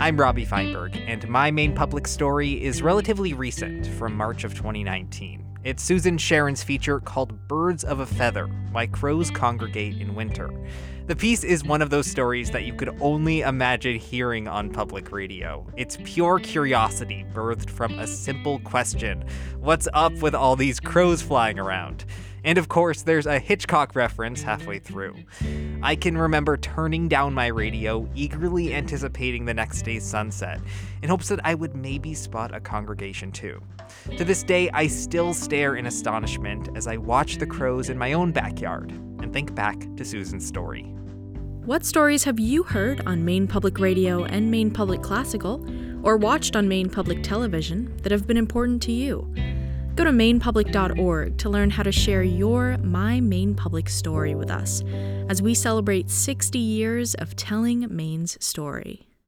I'm Robbie Feinberg, and my Maine Public story is relatively recent, from March of 2019. It's Susan Sharon's feature called Birds of a Feather: Why Crows Congregate in Winter. The piece is one of those stories that you could only imagine hearing on public radio. It's pure curiosity birthed from a simple question: what's up with all these crows flying around? And of course, there's a Hitchcock reference halfway through. I can remember turning down my radio, eagerly anticipating the next day's sunset, in hopes that I would maybe spot a congregation too. To this day, I still stare in astonishment as I watch the crows in my own backyard and think back to Susan's story. What stories have you heard on Maine Public Radio and Maine Public Classical, or watched on Maine Public Television that have been important to you? Go to mainepublic.org to learn how to share your My Maine Public story with us as we celebrate 60 years of telling Maine's story.